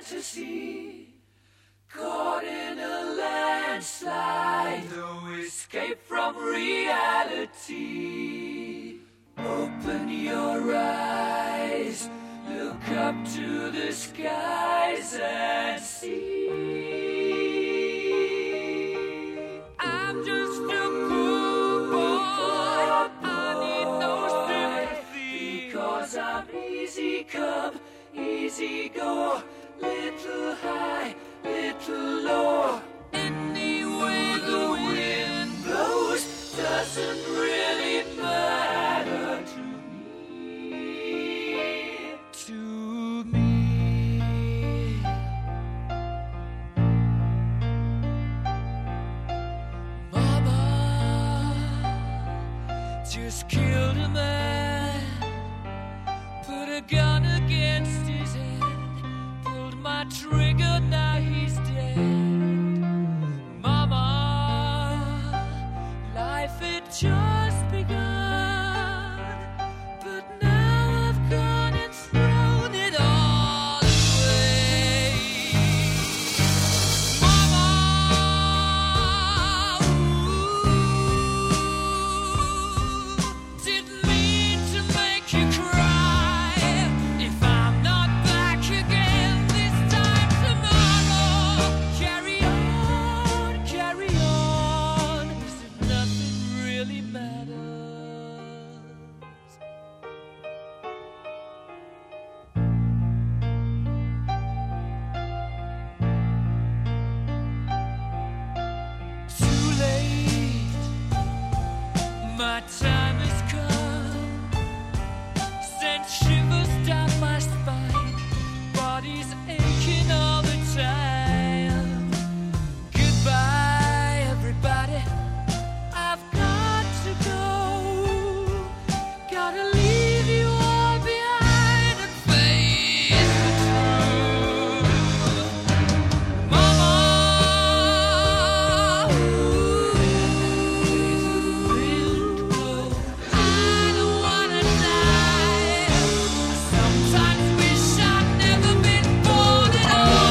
fantasy, caught in a landslide, no escape from reality. Open your eyes, look up to the skies and see. I'm just a poor boy, I need no sympathy, because I'm easy come, easy go, little high, little low. Any way the wind blows doesn't really matter to me. To me. Mama just killed a man, put a gun against his head, pulled my trigger, now he's dead. Mama, life had just begun, but now I've gone and thrown it all away. Mama, didn't mean to make you cry. If I'm not back again this time tomorrow, carry on, as if nothing really matters. Too late, my time has come, sent shivers down my spine, body's aching all the time. Goodbye, everybody, I've got to go, gotta leave you all behind and face the truth. Mama, I don't wanna die. Sometimes wish I'd never been born at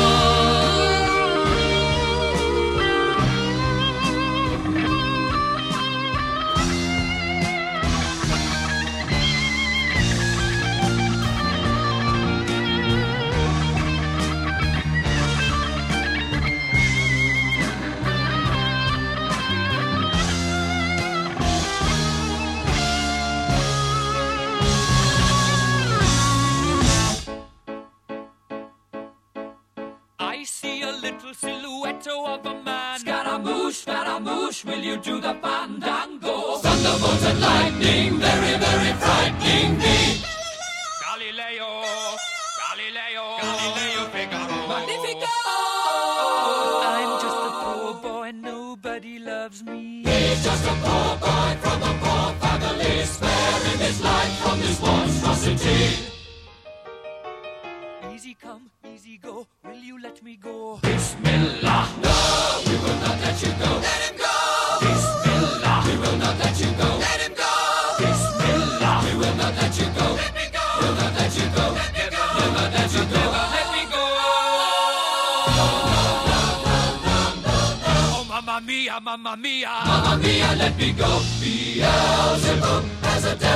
I see a little silhouette of a man. Scaramouche, will you do the fandango? Thunderbolt and lightning, very, very frightening me. Galileo, Figaro. Magnifico! I'm just a poor boy, nobody loves me. He's just a poor boy from a poor family, sparing his life from this monstrosity. Easy come, easy go, will you let me go? Bismillah, no, we will not let you go. Let him go! Bismillah, we will not let you go. Let him go! Bismillah, we will not let you go. Let me go! We'll not let you go. Let me go! We'll not let you go. Let me go! Oh, mamma mia, mamma mia. Mamma mia, let me go. Beelzebub has a devil.